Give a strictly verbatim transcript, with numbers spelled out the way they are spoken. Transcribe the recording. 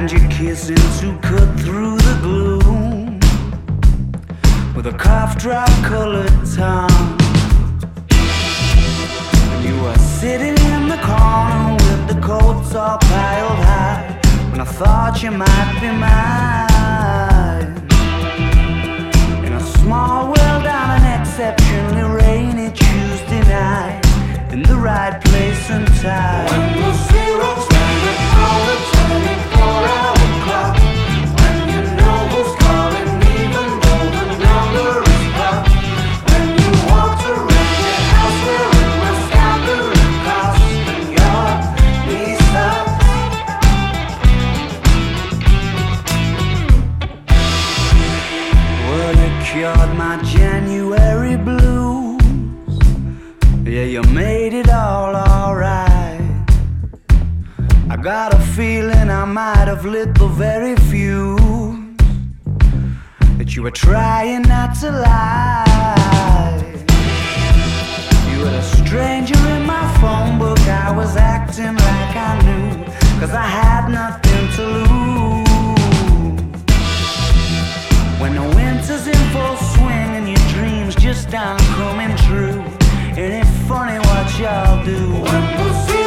find you kissing to cut through the gloom with a cough drop colored tongue. And you were sitting in the corner with the coats all piled high when I thought you might be mine. In a small world on an exceptionally rainy Tuesday night, in the right place and time. When the zero's standing on the twenty-four hour clock, when you know who's calling even though the number is blocked, when you walk around your house wearing my staggering cost and your knees sucks. Well, it cured my January blues. Yeah, you made it all alright. I got a feeling I might have lit the very fuse that you were trying not to lie. You were a stranger in my phone book. I was acting like I knew, 'cause I had nothing to lose. When the winter's in full swing and your dreams just aren't coming true, ain't it funny what y'all do? When the